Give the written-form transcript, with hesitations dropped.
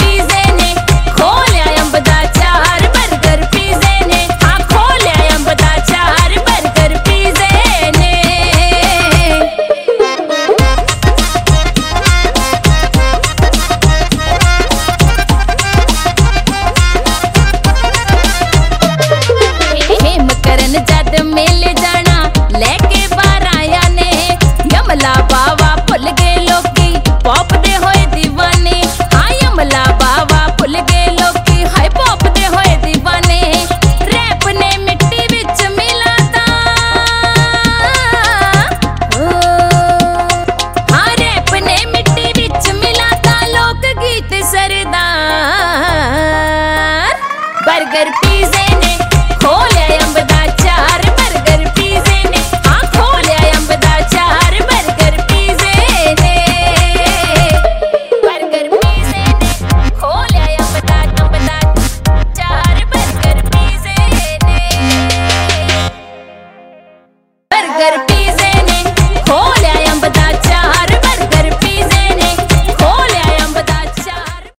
पीजे ने खोलिया अंब दा चार बर्गर पीजे ने हाँ खोलिया अंब दा चार बर्गर पीजे ने हेम करन जद मेले जाना लेके बाराया ने यमला बावा भुल गए लोकी पॉप दे होए दीवाने हाँ यमला बावा भुल गए लोकी हाय पॉप दे होए दीवाने रैप ने मिट्टी विच मिलाता हाँ रैप ने मिट्टी विच मिलाता लोक गीत सरदार बर्गर पीजे ने खोलिया अंब दा चार बर्गर पीजे ने हाँ खोलिया अंब दा चार बर्गर पीजे ने बर्गर पीजे ने खोलिया अंब दा चार बर्गर पीजे ने बर्गर